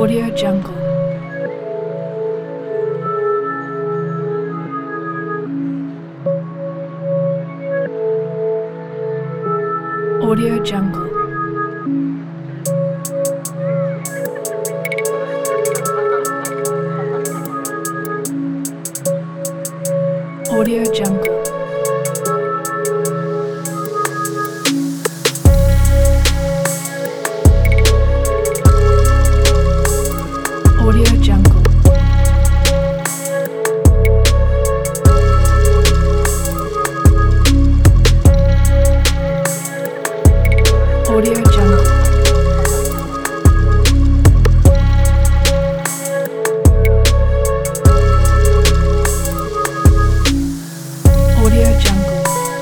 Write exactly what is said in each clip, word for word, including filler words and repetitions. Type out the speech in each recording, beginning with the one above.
Audio Jungle. Audio Jungle. Audio Jungle. Audio Jungle. Audio Jungle. Audio Jungle.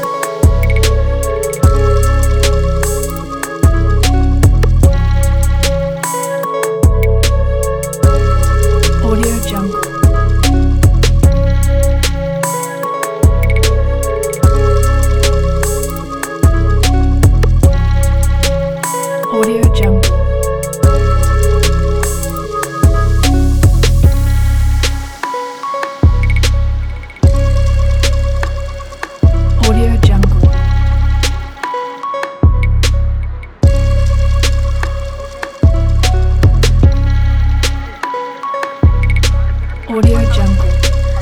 Audio Jungle. Audio Jungle. Audio Jungle. Audio Jungle.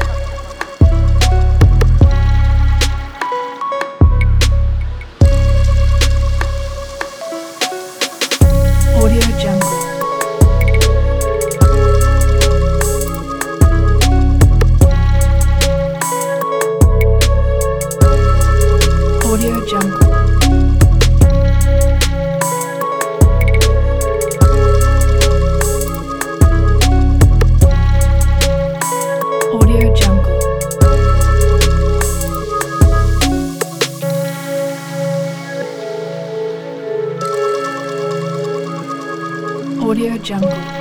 Audio Jungle. Audio Jungle. Audio Jungle. Audio Jungle.